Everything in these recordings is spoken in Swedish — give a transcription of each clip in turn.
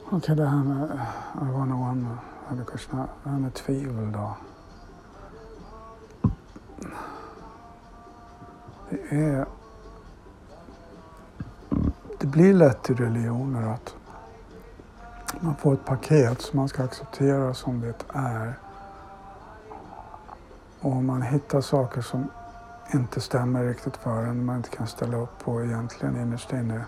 Okej, det här med Arvanawan, Hare Krishna, det här med tvivel då. Det blir lätt i religioner att man får ett paket som man ska acceptera som det är. Och man hittar saker som inte stämmer riktigt för en, man inte kan ställa upp på egentligen innerst inne.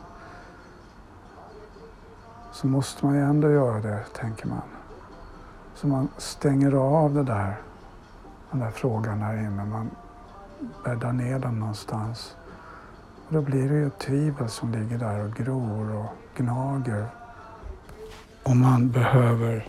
Så måste man ju ändå göra det, tänker man. Så man stänger av den där frågan här inne. Man bäddar ner den någonstans. Och då blir det ju ett tvivel som ligger där och gror och gnager. Och man behöver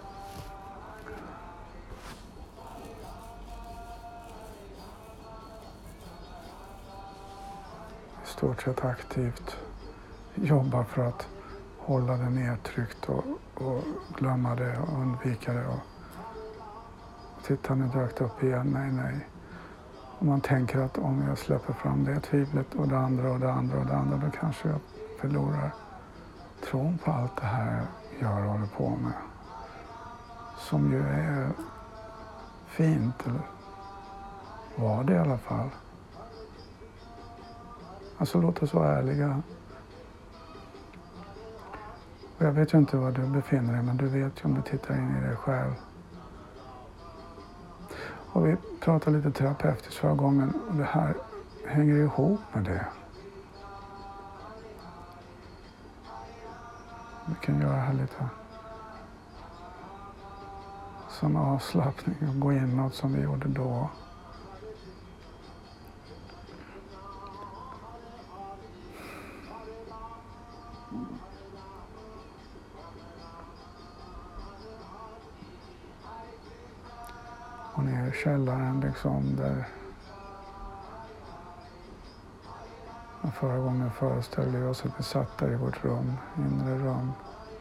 i stort sett aktivt jobba för att hålla det nedtryckt och glömma det och undvika det. Och titta, nu dök det upp igen, nej. Och man tänker att om jag släpper fram det tvivlet och det andra och det andra och det andra, då kanske jag förlorar tron på allt det här jag håller på med. Som ju är fint, eller var det i alla fall. Alltså låt oss vara ärliga. Och jag vet ju inte var du befinner dig, men du vet ju om du tittar in i dig själv. Och vi pratade lite terapeutiskt förra gången och det här hänger ihop med det. Vi kan göra här lite som avslappning och gå inåt som vi gjorde då. Och ner i källaren liksom där. Och förra gången föreställde vi oss att vi satt där i vårt rum, inre rum.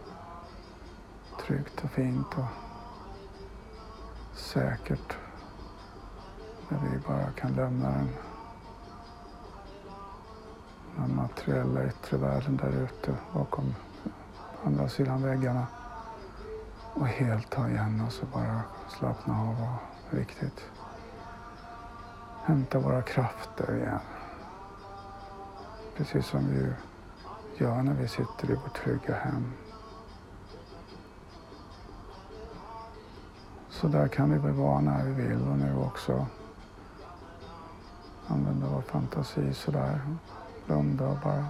Tryggt och fint och säkert. Där vi bara kan lämna den materiella yttre världen där ute bakom andra sidan väggarna. Och helt ta igen oss och bara slappna av och riktigt hämta våra krafter igen. Precis som vi gör när vi sitter i vårt trygga hem. Så där kan vi väl vara när vi vill och nu också använda vår fantasi sådär. Blunda och bara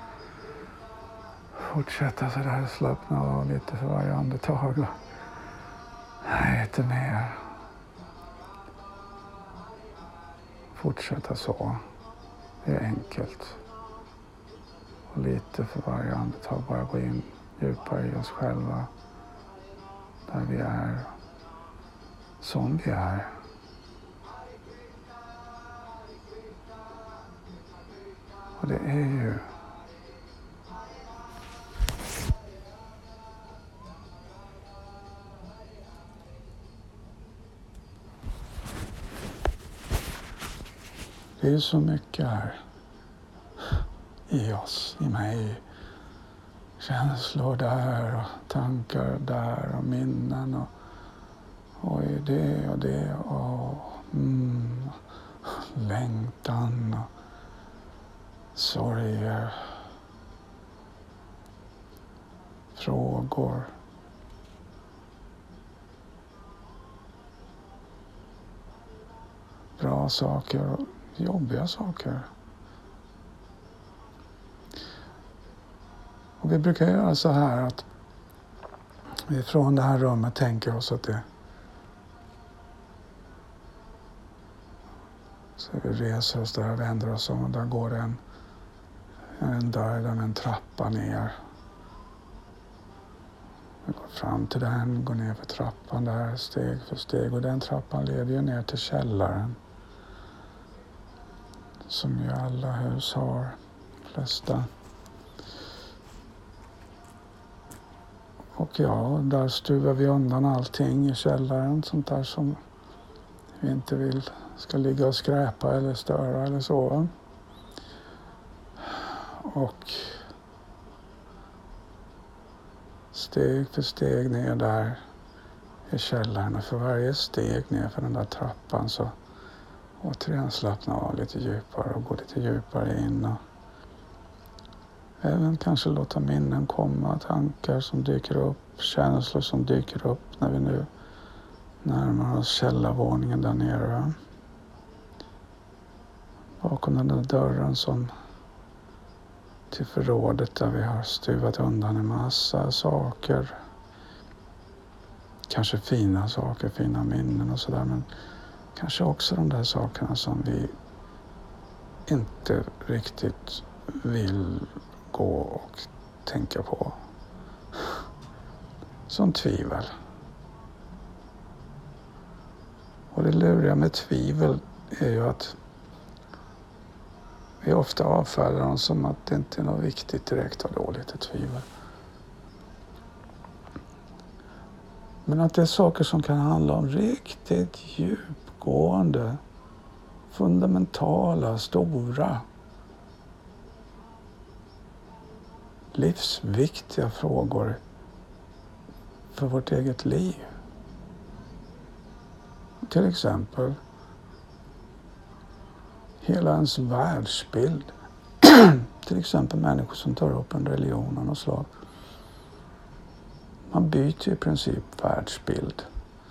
fortsätta sådär, slappna av lite för varje andetag. Nej, inte mer. Fortsätta så. Det är enkelt. Och lite för varje andetag bara gå in djupare i oss själva. Där vi är. Som vi är. Och det är ju det är så mycket här i oss, i mig. Känslor där och tankar där och minnen och det och det och längtan och sorger, frågor. Bra saker och jobbiga saker. Och vi brukar göra så här att vi från det här rummet tänker oss att det så vi reser oss där och vänder oss om och där går det en dörr, där en trappa ner. Vi går fram till den, går ner för trappan där steg för steg och den trappan leder ju ner till källaren. Som ju alla hus har, flesta. Och ja, där stuvar vi undan allting i källaren, sånt där som vi inte vill ska ligga och skräpa eller störa eller så. Och steg för steg ner där i källaren. Och för varje steg ner för den där trappan så återigen slappna av lite djupare och gå lite djupare in. Och även kanske låta minnen komma, tankar som dyker upp, känslor som dyker upp när vi nu närmar oss källarvåningen där nere. Bakom den där dörren som till förrådet där vi har stuvat undan en massa saker. Kanske fina saker, fina minnen och sådär, men kanske också de där sakerna som vi inte riktigt vill gå och tänka på. Som tvivel. Och det luriga med tvivel är ju att vi ofta avfärdar dem som att det inte är något viktigt direkt att ha lite tvivel. Men att det är saker som kan handla om riktigt djupgående, fundamentala, stora, livsviktiga frågor för vårt eget liv. Till exempel hela ens världsbild. Till exempel människor som tar upp en religion av något slag. Man byter i princip världsbild.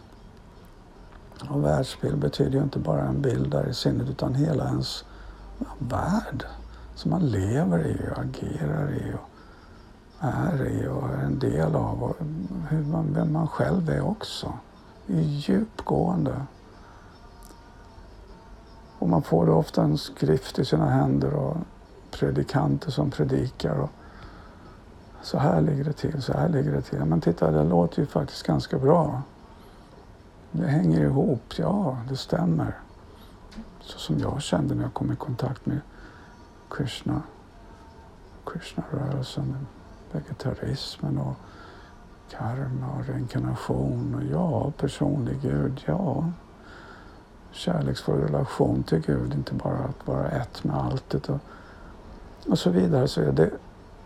Och världsbild betyder ju inte bara en bild där i sinnet utan hela ens värld som man lever i och agerar i och är i och är en del av och vem man själv är också. Det är djupgående. Och man får då ofta en skrift i sina händer och predikanter som predikar och så här ligger det till, så här ligger det till. Men titta, det låter ju faktiskt ganska bra. Det hänger ihop, ja, det stämmer. Så som jag kände när jag kom i kontakt med Krishna-rörelsen, vegetarismen och karma och reinkarnation och ja, personlig Gud, ja. Kärleksfull relation till Gud, inte bara att vara ett med alltet och så vidare, så är det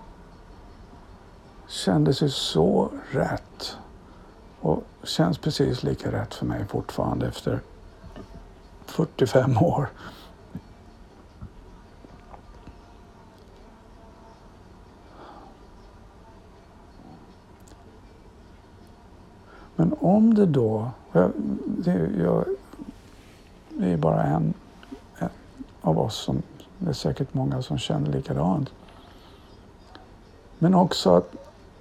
kändes ju så rätt och känns precis lika rätt för mig fortfarande efter 45 år. Men om det då, det är bara en av oss som, det är säkert många som känner likadant. Men också att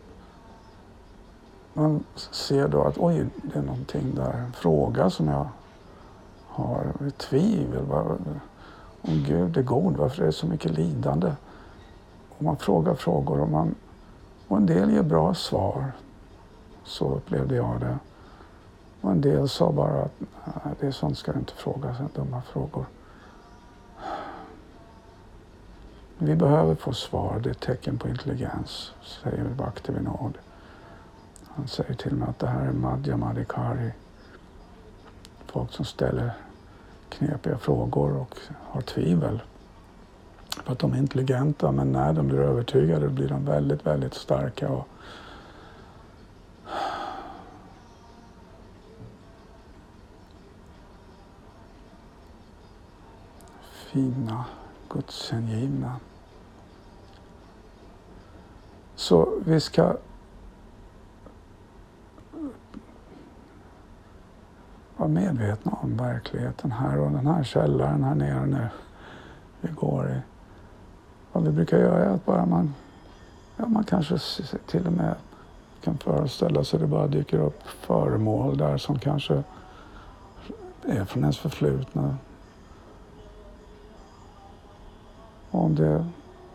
man ser då att oj, det är någonting där, en fråga som jag har, ett tvivel. Om Gud är god, varför är det så mycket lidande? Och man frågar frågor och en del ger bra svar. Så upplevde jag det. Och en del sa bara att nej, det är sånt ska du inte fråga, så dumma frågor. Vi behöver få svar, det är ett tecken på intelligens, säger Bhaktivinoda. Han säger till mig att det här är Madhyamadikari. Folk som ställer knepiga frågor och har tvivel. För att de är intelligenta, men när de blir övertygade blir de väldigt, väldigt starka och fina, gudshängivna. Så vi ska vara medvetna om verkligheten här och den här källaren här nere nu vi går i. Vad vi brukar göra är att bara man kanske till och med kan föreställa sig att det bara dyker upp föremål där som kanske är från ens förflutna. Och om det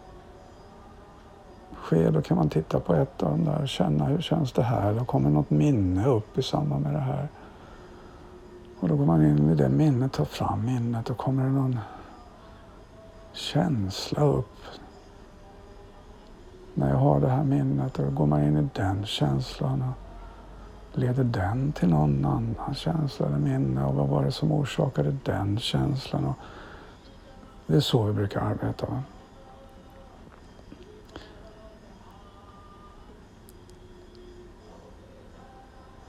sker, då kan man titta på ett av dem där och känna hur känns det här. Då kommer något minne upp i samband med det här. Och då går man in i det minnet, tar fram minnet och kommer det någon känsla upp. När jag har det här minnet, då går man in i den känslan och leder den till någon annan känsla eller minne. Och vad var det som orsakade den känslan? Och det är så vi brukar arbeta. Va?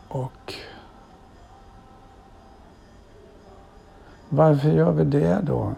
Och varför gör vi det då?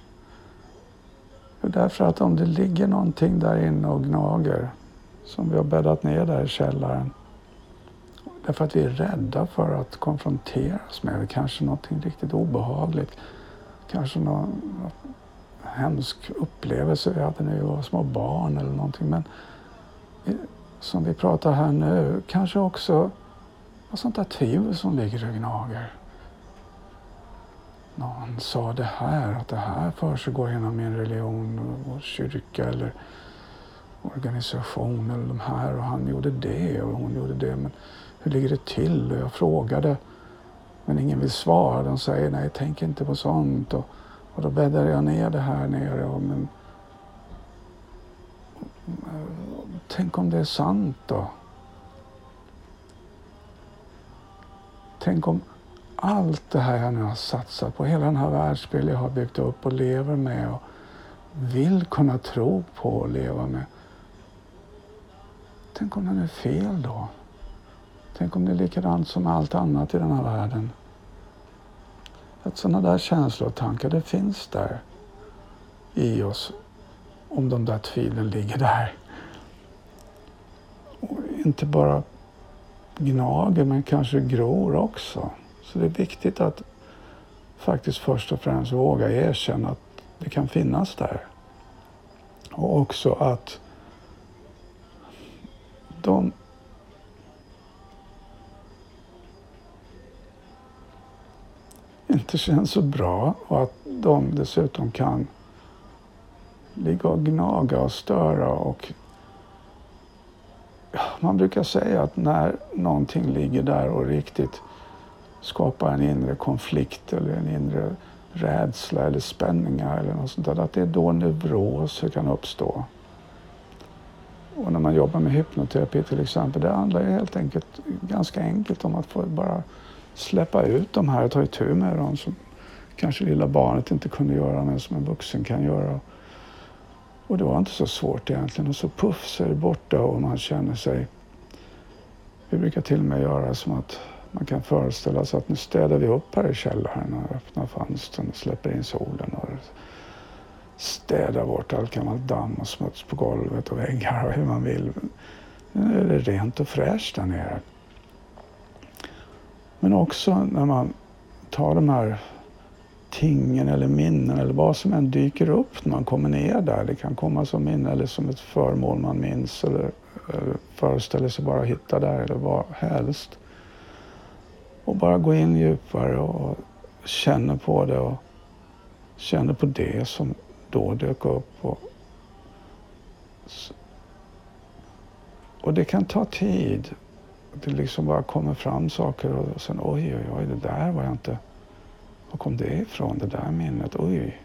Därför att om det ligger någonting där inne och gnager, som vi har bäddat ner där i källaren, därför att vi är rädda för att konfronteras med det, kanske någonting riktigt obehagligt, kanske någon hemsk upplevelse vi hade när vi var små barn eller någonting, men som vi pratar här nu, kanske också något sånt där tvivel som ligger och gnager. Någon sa det här, att det här försiggår inom min religion och kyrka eller organisation eller de här, och han gjorde det och hon gjorde det, men hur ligger det till? Och jag frågade, men ingen vill svara. De säger nej, tänk inte på sånt, och då bäddar jag ner det här nere, men tänk om det är sant då? Tänk om allt det här jag nu har satsat på, hela den här världsbild jag har byggt upp och lever med och vill kunna tro på och leva med. Tänk om den är fel då? Tänk om det är likadant som allt annat i den här världen? Att sådana där känslor och tankar, det finns där i oss, om de där tvivlen ligger där. Och inte bara gnager, men kanske gror också. Så det är viktigt att faktiskt först och främst våga erkänna att det kan finnas där. Och också att de inte känns så bra, och att de dessutom kan ligga och gnaga och störa. Och man brukar säga att när någonting ligger där och riktigt skapar en inre konflikt eller en inre rädsla eller spänningar eller något sånt där, att det är då neuroser kan uppstå. Och när man jobbar med hypnoterapi till exempel, det handlar ju helt enkelt ganska enkelt om att få bara släppa ut de här och ta itu med dem som kanske lilla barnet inte kunde göra, men som en vuxen kan göra. Och det var inte så svårt egentligen, och så puff så är det borta och man känner sig. Vi brukar till och med göra som att man kan föreställa sig att nu städar vi upp här i källaren och öppnar fönstren och släpper in solen och städar bort allt gammalt damm och smuts på golvet och väggar och hur man vill. Nu är det rent och fräscht där nere. Men också när man tar de här tingen eller minnen eller vad som än dyker upp när man kommer ner där. Det kan komma som minne eller som ett föremål man minns eller föreställer sig bara hitta där eller vad helst. Och bara gå in djupare och känna på det och känna på det som då dök upp. Och det kan ta tid. Det liksom bara kommer fram saker och sen oj, det där var jag inte. Var kom det ifrån, det där minnet? Oj.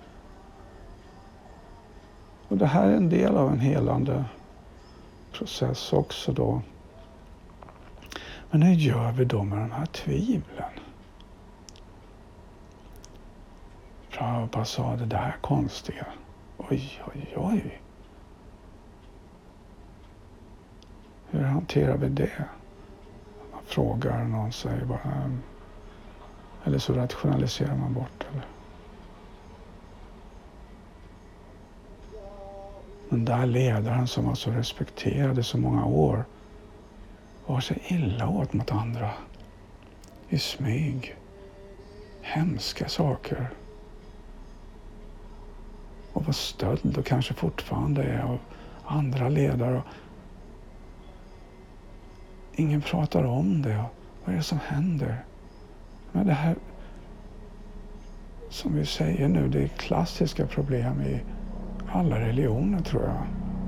Och det här är en del av en helande process också då. Men hur gör vi då med de här tvivlen? Prabhupada sa det där konstiga. Oj. Hur hanterar vi det? Man frågar, någon säger bara. Eller så rationaliserar man bort det. Den där ledaren som var så respekterad i så många år var så illa åt mot andra. I smyg. Hemska saker. Och var stöld och kanske fortfarande är av andra ledare. Ingen pratar om det. Vad är det som händer? Men det här som vi säger nu, det är klassiska problem i alla religioner tror jag.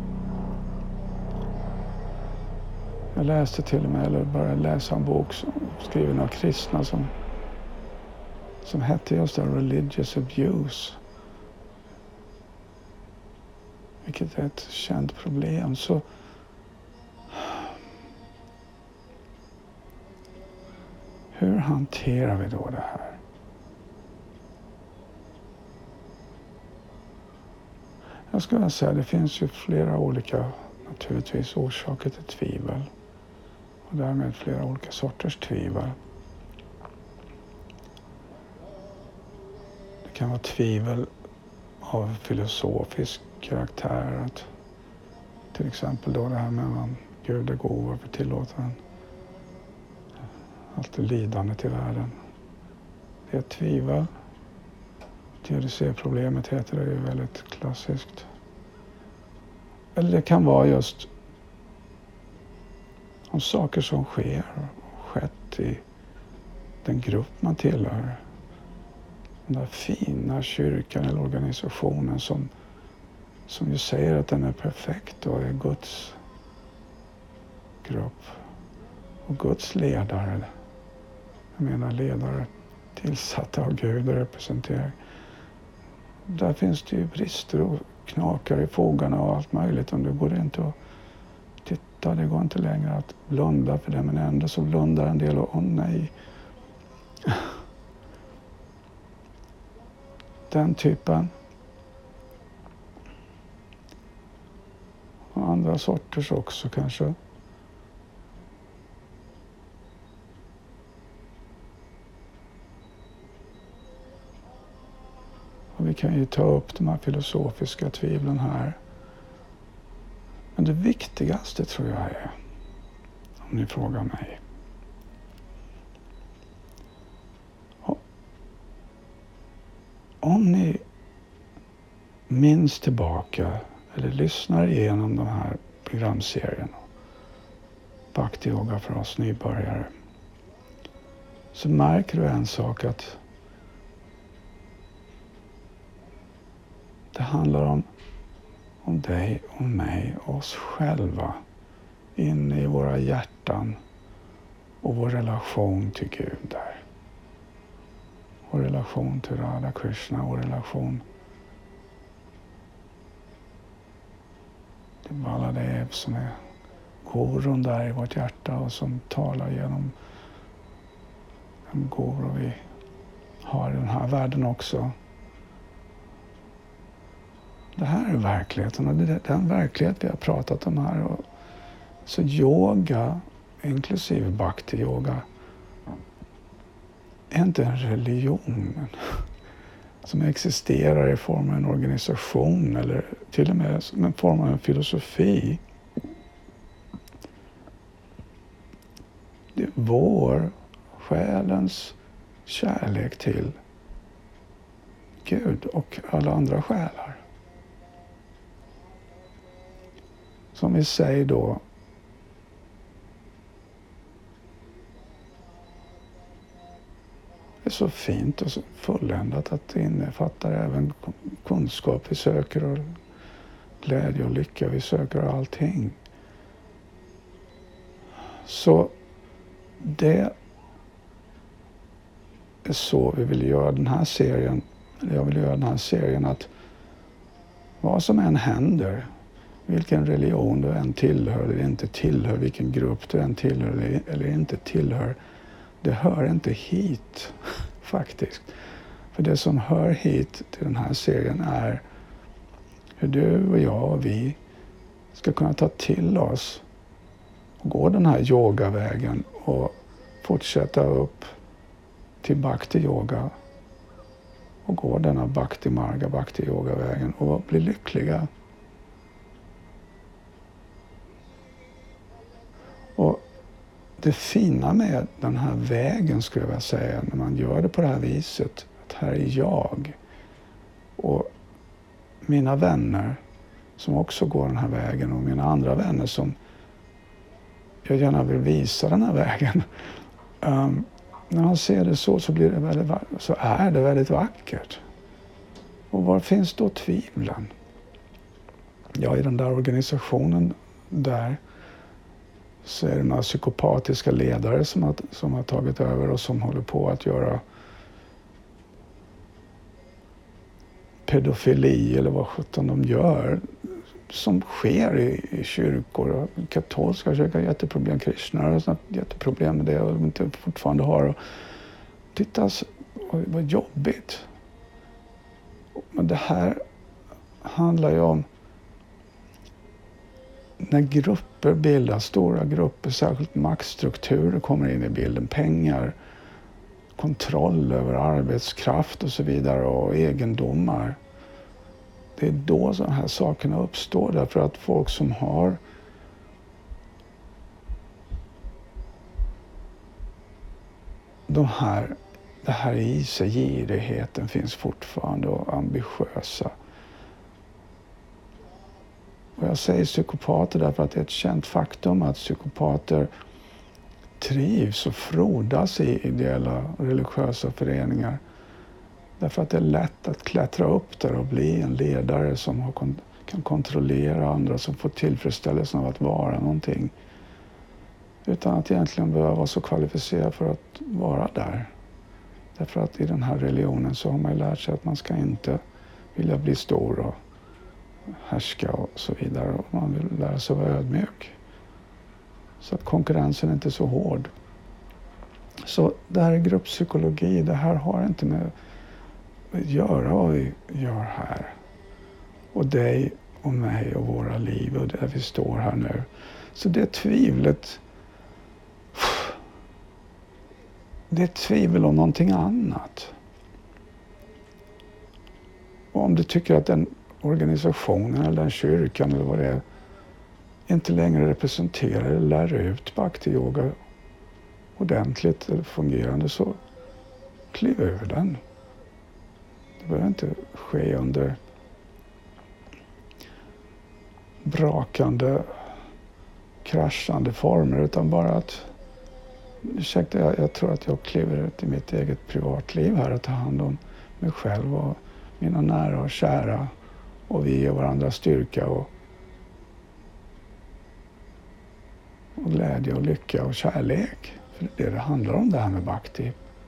Jag läste till och med, eller började läsa en bok skriven av kristna som hette just det, Religious Abuse. Vilket är ett känt problem. Så hur hanterar vi då det här? Jag skulle säga att det finns ju flera olika naturligtvis orsaker till tvivel. och därmed flera olika sorters tvivel. Det kan vara tvivel av filosofisk karaktär, att till exempel då det här med om Gud är god, varför tillåter han allt det lidandet i världen. Det är ett tvivel. Teodicéproblemet heter det ju, väldigt klassiskt. Eller det kan vara just om saker som sker och skett i den grupp man tillhör. Den där fina kyrkan eller organisationen som ju säger att den är perfekt och är Guds grupp. Och Guds ledare, jag menar ledare tillsatta av Gud och representerar. Där finns det ju brister och knakar i fogarna och allt möjligt. Och det går inte att titta, det går inte längre att blunda för det. Men ändå så blundar en del och nej. Den typen. Och andra sorters också kanske. Och vi kan ju ta upp de här filosofiska tvivlen här. Men det viktigaste tror jag är, om ni frågar mig, om ni minns tillbaka eller lyssnar igenom den här programserien Bhakti Yoga för oss nybörjare, så märker du en sak, att det handlar om dig, om mig, oss själva, inne i våra hjärtan och vår relation till Gud där. Vår relation till Radha Krishna, vår relation till Baladev som är gurun där i vårt hjärta och som talar genom en guru vi har i den här världen också. Det här är verkligheten och det är den verklighet vi har pratat om här. Och så yoga, inklusive bhakti yoga, är inte en religion som existerar i form av en organisation eller till och med som en form av en filosofi. Det är vår själens kärlek till Gud och alla andra själar. Som vi säger då, är så fint och så fulländat att det innefattar även kunskap vi söker och glädje och lycka vi söker och allting. Så det är så vi vill göra den här serien, eller jag vill göra den här serien, att vad som än händer, vilken religion du än tillhör eller inte tillhör, vilken grupp du än tillhör eller inte tillhör, det hör inte hit faktiskt. För det som hör hit till den här serien är hur du och jag och vi ska kunna ta till oss och gå den här yogavägen och fortsätta upp till bhakti yoga och gå denna bhakti marga, bhakti yoga-vägen och bli lyckliga. Och det fina med den här vägen, skulle jag vilja säga, när man gör det på det här viset, att här är jag och mina vänner som också går den här vägen och mina andra vänner som jag gärna vill visa den här vägen. När man ser det så blir det så är det väldigt vackert. Och var finns då tvivlen? Ja, i den där organisationen där så är det några psykopatiska ledare som har tagit över och som håller på att göra pedofili eller vad sjutton de gör, som sker i kyrkor. Och katolska kyrkor har jätteproblem, kristna har jätteproblem med det och de inte fortfarande har. Och titta vad jobbigt. Men det här handlar ju om när grupper grupper bildas, stora grupper, särskilt maktstrukturer kommer in i bilden, pengar, kontroll över arbetskraft och så vidare och egendomar. Det är då sådana här sakerna uppstår, därför att folk som har det här i sig, girigheten finns fortfarande och ambitiösa. Och jag säger psykopater därför att det är ett känt faktum att psykopater trivs och frodas i ideella och religiösa föreningar. Därför att det är lätt att klättra upp där och bli en ledare som kan kontrollera andra, som får tillfredsställelsen av att vara någonting. Utan att egentligen behöva vara så kvalificerad för att vara där. Därför att i den här religionen så har man ju lärt sig att man ska inte vilja bli stor och härska och så vidare. Och man vill lära sig vara ödmjuk. Så att konkurrensen är inte så hård. Så det här är grupppsykologi. Det här har inte med att göra vad vi gör här. Och dig och mig och våra liv och där vi står här nu. Så det tvivlet, det är ett tvivel om någonting annat. Och om du tycker att den organisationen eller den kyrkan eller vad det är inte längre representerar eller lär ut bhakti-yoga ordentligt eller fungerande, så kliv över den. Det behöver inte ske under brakande, kraschande former, utan bara att ursäkta, jag tror att jag kliver ut i mitt eget privatliv här och tar hand om mig själv och mina nära och kära, och vi ger varandra styrka och glädje och lycka och kärlek. För det är det handlar om, det här med bhakti.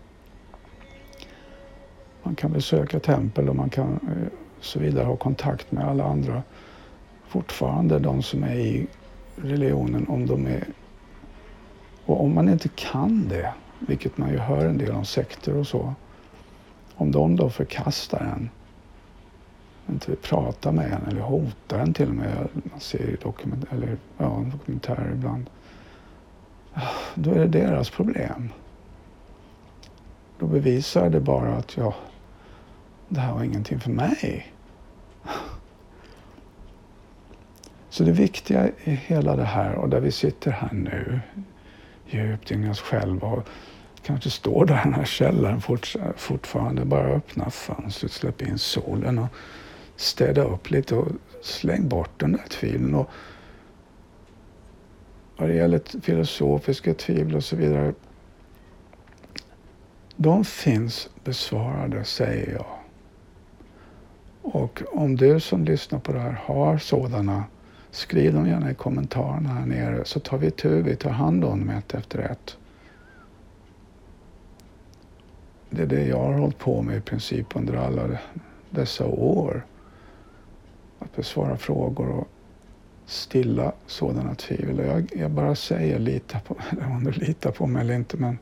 Man kan besöka tempel och man kan så vidare ha kontakt med alla andra. Fortfarande de som är i religionen, om de är. Och om man inte kan det, vilket man ju hör en del om sekter och så. Om de då förkastar en, inte vill prata med en eller hotar en till och med, man ser i dokumentärer ibland. Då är det deras problem. Då bevisar det bara att det här var ingenting för mig. Så det viktiga i hela det här, och där vi sitter här nu, djupt in i oss själva och kanske står där i den här källaren fortfarande, bara öppna fönstret, släpp in solen och städa upp lite och släng bort den där tvivlen. Och vad det gäller filosofiska tvivel och så vidare, de finns besvarade, säger jag. Och om du som lyssnar på det här har sådana, skriv dem gärna i kommentarerna här nere, så tar vi tar hand om dem ett efter ett. Det är det jag har hållit på med i princip under alla dessa år. Att besvara frågor och stilla sådana tvivel. Och jag bara säger, lita på mig, om du litar på mig eller inte, men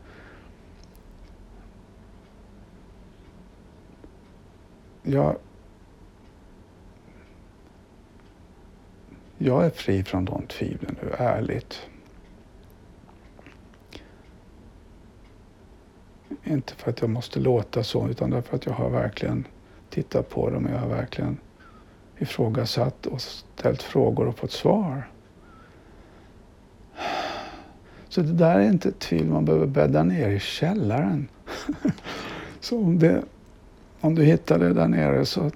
jag är fri från de tvivlen nu, ärligt. Inte för att jag måste låta så, utan därför att jag har verkligen tittat på dem. Jag har verkligen ifrågasatt och ställt frågor och fått svar. Så det där är inte ett tvivel man behöver bädda ner i källaren. Så om du hittar det där nere, så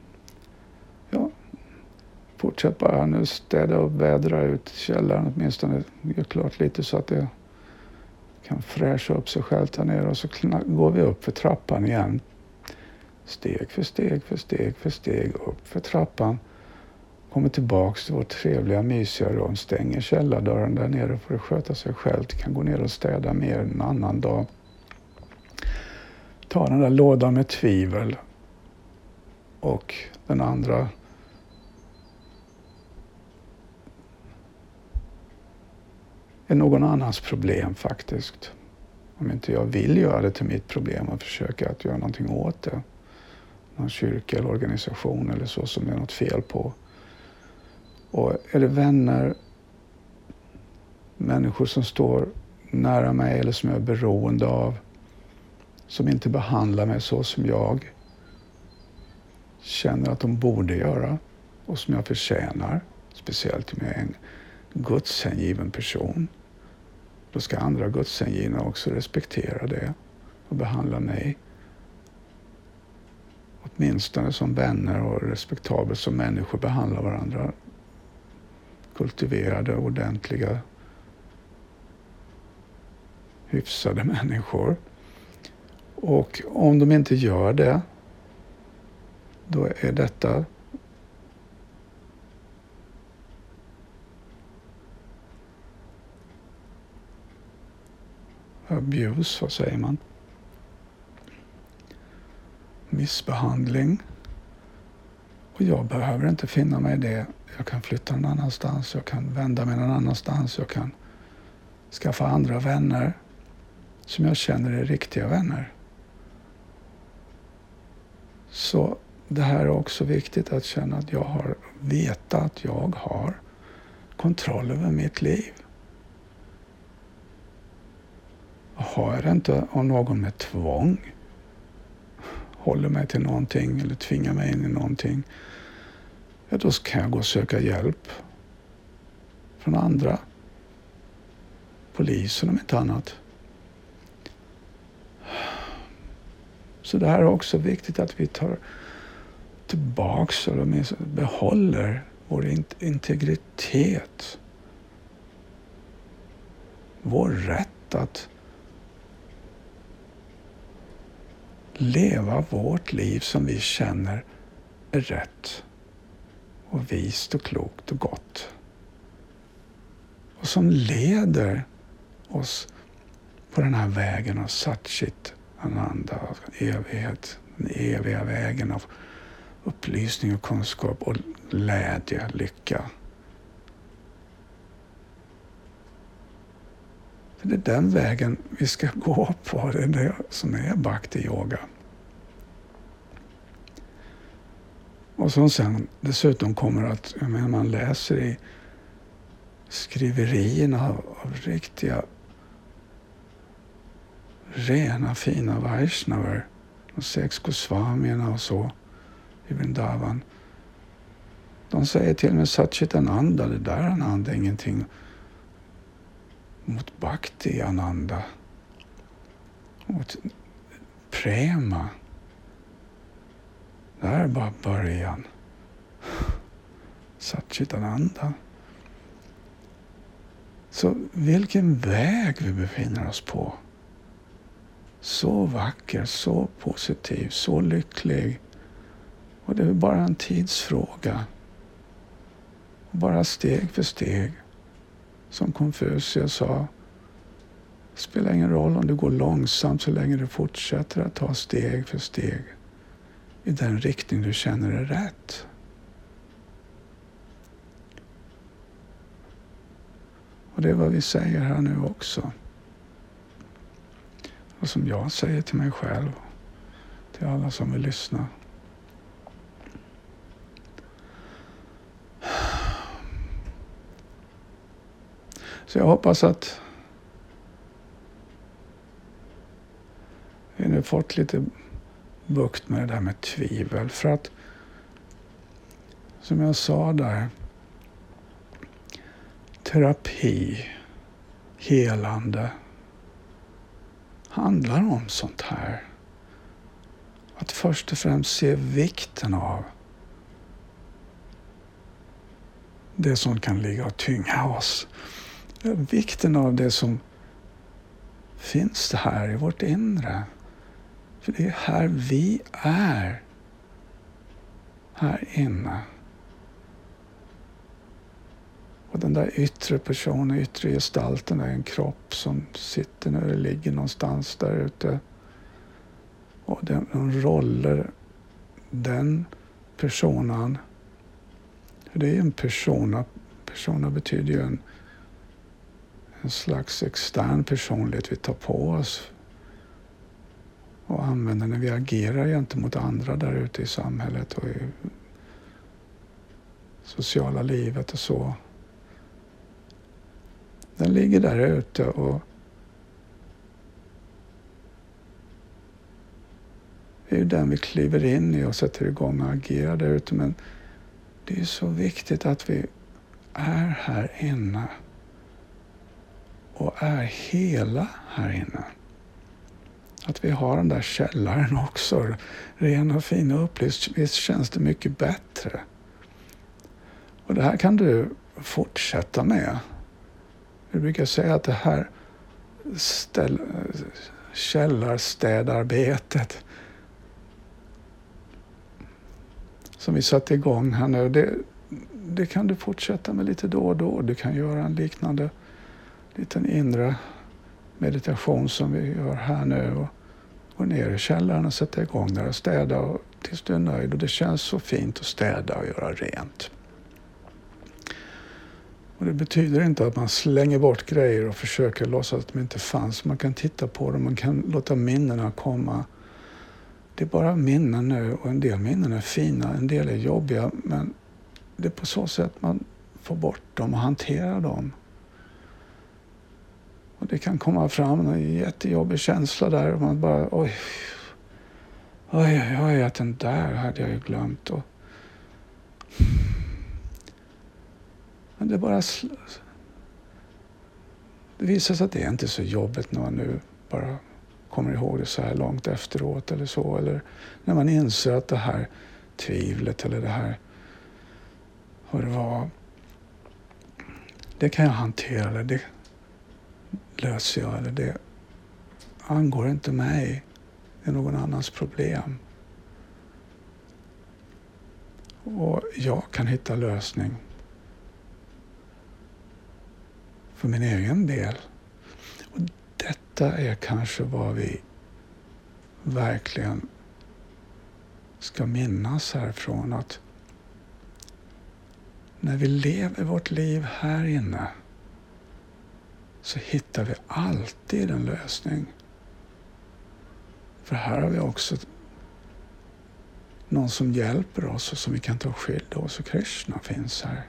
fortsätt bara nu, städa upp, vädra ut källaren åtminstone, gör klart lite så att det kan fräscha upp sig själv där nere, och så går vi upp för trappan igen. Steg för steg för steg för steg upp för trappan. Kommer tillbaks till vårt trevliga, mysiga rum, stänger källardörren där nere för att sköta sig själv. Du kan gå ner och städa mer en annan dag. Ta den där lådan med tvivel och den andra är någon annans problem faktiskt. Om inte jag vill göra det till mitt problem och försöka att göra någonting åt det. Någon kyrka eller organisation eller så som det är något fel på. Och är det vänner människor som står nära mig eller som jag är beroende av, som inte behandlar mig så som jag känner att de borde göra och som jag förtjänar, speciellt om jag är en gudshängiven person. Då ska andra gudshängivna också respektera det och behandla mig åtminstone som vänner och respektabelt som människor behandlar varandra. Kultiverade, ordentliga, hyfsade människor. Och om de inte gör det, då är detta abuse, vad säger man? Missbehandling. Och jag behöver inte finna mig i det. Jag kan flytta någon annanstans, jag kan vända mig någon annanstans, jag kan skaffa andra vänner som jag känner är riktiga vänner. Så det här är också viktigt att känna att veta att jag har kontroll över mitt liv. Och har jag det inte om någon med tvång håller mig till någonting eller tvingar mig in i någonting, ja, då kan jag gå och söka hjälp från andra. Polisen om inte annat. Så det här är också viktigt att vi tar tillbaks eller behåller vår integritet. Vår rätt att leva vårt liv som vi känner är rätt och vist och klokt och gott. Och som leder oss på den här vägen av Satchit Ananda, av evighet, den eviga vägen av upplysning och kunskap och glädje, lycka. För det är den vägen vi ska gå på, det är det som är Bhakti Yoga. Och som sen dessutom kommer att, man läser i skriverierna av riktiga, rena, fina Vaishnavar, de 6 Goswamierna och så i Vrindavan. De säger till och med Satchit Ananda, det där Ananda är ingenting mot Bhakti Ananda, mot Prema. Det här är bara början. Satchit Ananda. Så vilken väg vi befinner oss på. Så vacker, så positiv, så lycklig. Och det är bara en tidsfråga. Bara steg för steg. Som Konfucius sa. Det spelar ingen roll om du går långsamt så länge du fortsätter att ta steg för steg. I den riktning du känner är rätt. Och det är vad vi säger här nu också. Och som jag säger till mig själv. Till alla som vill lyssna. Så jag hoppas att vi nu fått lite bukt med det där med tvivel. För att, som jag sa där, terapi, helande, handlar om sånt här. Att först och främst se vikten av det som kan ligga och tynga oss. Vikten av det som finns det här i vårt inre. För det är här vi är. Här inne. Och den där yttre personen, yttre gestalten är en kropp som sitter när det ligger någonstans där ute. Och de roller den personen. Det är en persona. Persona betyder ju en slags extern personlighet vi tar på oss och använder när vi agerar gentemot andra där ute i samhället och i sociala livet och så. Den ligger där ute och det är ju den vi kliver in i och sätter igång och agerar där ute. Men det är så viktigt att vi är här inne och är hela här inne. Att vi har den där källaren också, ren och fin och upplyst. Visst känns det mycket bättre. Och det här kan du fortsätta med. Vi brukar säga att det här källarstädarbetet som vi satte igång här nu, det kan du fortsätta med lite då och då. Du kan göra en liknande liten inre meditation som vi gör här nu och gå ner i källaren och sätta igång där och städa och tills du är nöjd. Och det känns så fint att städa och göra rent. Och det betyder inte att man slänger bort grejer och försöker låtsas att de inte fanns. Man kan titta på dem, man kan låta minnena komma. Det är bara minnen nu och en del minnen är fina, en del är jobbiga. Men det är på så sätt man får bort dem och hanterar dem. Och det kan komma fram en jättejobbig känsla där och man bara oj, att den där hade jag ju glömt. Men det bara det visar sig att det är inte så jobbigt när man nu bara kommer ihåg det så här långt efteråt eller så. Eller när man inser att det här tvivlet eller det här vad det var, det kan jag hantera eller det löser jag eller det angår inte mig. Det är någon annans problem. Och jag kan hitta lösning för min egen del. Och detta är kanske vad vi verkligen ska minnas härifrån. Att när vi lever vårt liv här inne så hittar vi alltid en lösning. För här har vi också någon som hjälper oss och som vi kan ta skydd av oss. Och Krishna finns här.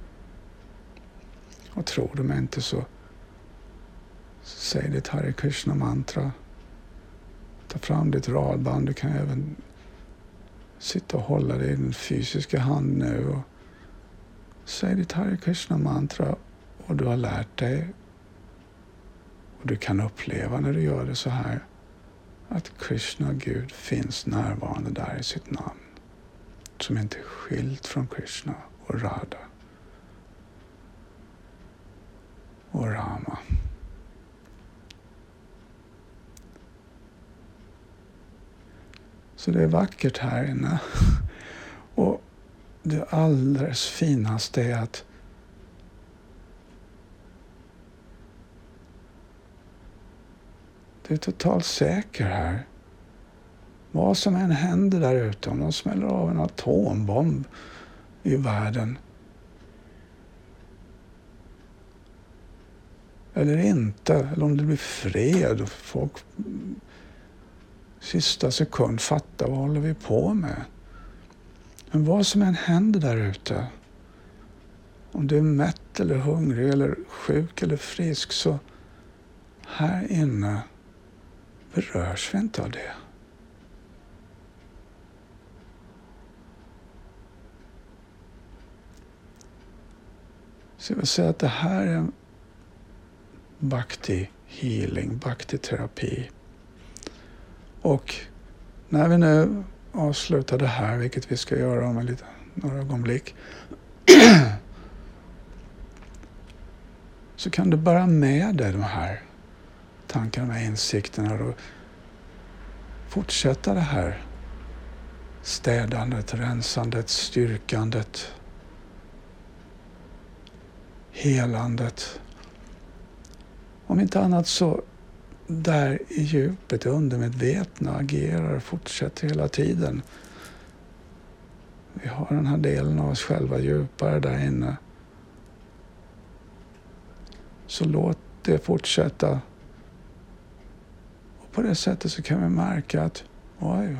Och tror du mig inte så säg ditt Hare Krishna mantra. Ta fram ditt radband. Du kan även sitta och hålla det i din fysiska hand nu. Och säg ditt Hare Krishna mantra och du har lärt dig. Och du kan uppleva när du gör det så här att Krishna, Gud, finns närvarande där i sitt namn. Som inte är skilt från Krishna och Radha och Rama. Så det är vackert här inne. Och det alldeles finaste är att du är totalt säker här. Vad som än händer där ute, om de smäller av en atombomb i världen eller inte, eller om det blir fred och folk sista sekund fattar vad håller vi på med. Men vad som än händer där ute, om du är mätt eller hungrig eller sjuk eller frisk, så här inne berörs vi inte av det. Så jag vill säga att det här är en bhakti healing, bhakti terapi. Och när vi nu avslutar det här, vilket vi ska göra om några ögonblick, så kan du bara med dig de här tankarna, de här insikterna och fortsätta det här städandet, rensandet, styrkandet, helandet. Om inte annat så där i djupet, undermedvetna, agerar och fortsätter hela tiden. Vi har den här delen av oss själva djupare där inne. Så låt det fortsätta. Och på det sättet så kan vi märka att oj,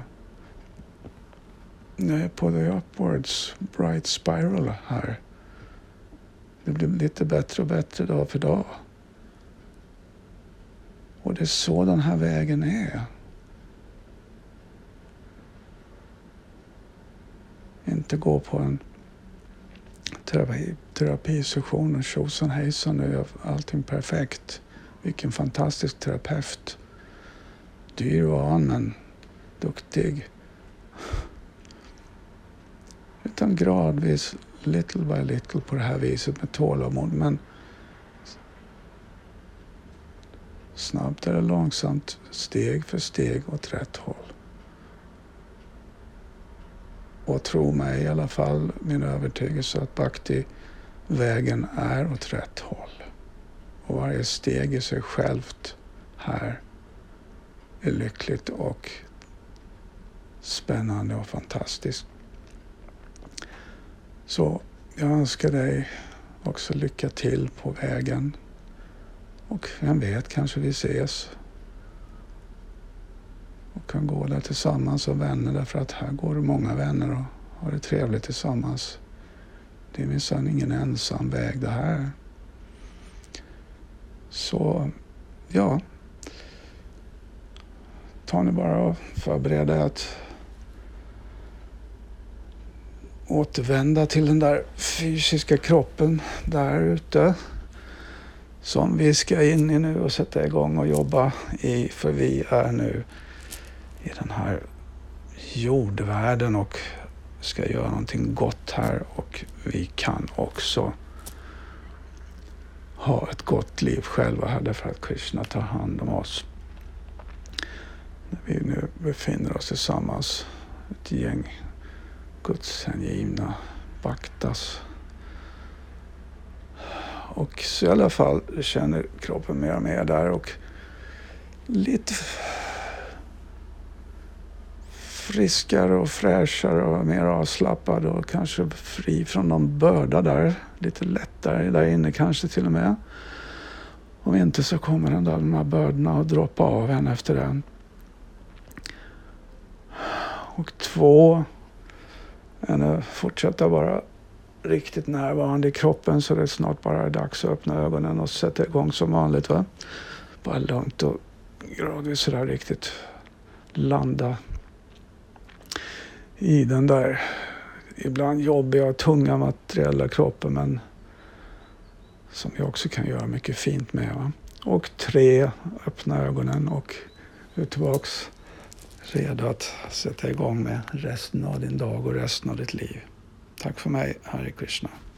jag är på the upwards bright spiral här. Det blir lite bättre och bättre dag för dag. Och det är så den här vägen är. Inte gå på en terapisession och tjosan hejsan, nu är allting perfekt. Vilken fantastisk terapeut. Dyr var han, men duktig. Utan gradvis, little by little på det här viset med tålamod. Men snabbt eller långsamt, steg för steg åt rätt håll. Och tro mig i alla fall, min övertygelse att Bhakti-vägen är åt rätt håll. Och varje steg i sig självt här är lyckligt och spännande och fantastiskt. Så jag önskar dig också lycka till på vägen. Och vem vet, kanske vi ses. Och kan gå där tillsammans som vänner, därför att här går det många vänner och har det trevligt tillsammans. Det är minsann ingen ensam väg det här. Så ja, ta nu bara och förbereda dig att återvända till den där fysiska kroppen där ute som vi ska in i nu och sätta igång och jobba i, för vi är nu i den här jordvärlden och ska göra någonting gott här, och vi kan också ha ett gott liv själva här därför att Krishna tar hand om oss. När vi nu befinner oss tillsammans, ett gäng gudshängivna baktas. Och så i alla fall känner kroppen mer och mer där och lite friskare och fräschare och mer avslappad och kanske fri från någon börda där. Lite lättare där inne kanske till och med. Om inte så kommer de här bördorna att droppa av en efter den. Och 2, fortsätta vara riktigt närvarande i kroppen så det är snart bara dags att öppna ögonen och sätta igång som vanligt. Va? Bara lugnt och gradvis sådär riktigt landa i den där ibland jobbiga och tunga materiella kroppen, men som vi också kan göra mycket fint med. Va? Och 3, öppna ögonen och ut tillbaks redo att sätta igång med resten av din dag och resten av ditt liv. Tack för mig, Hare Krishna.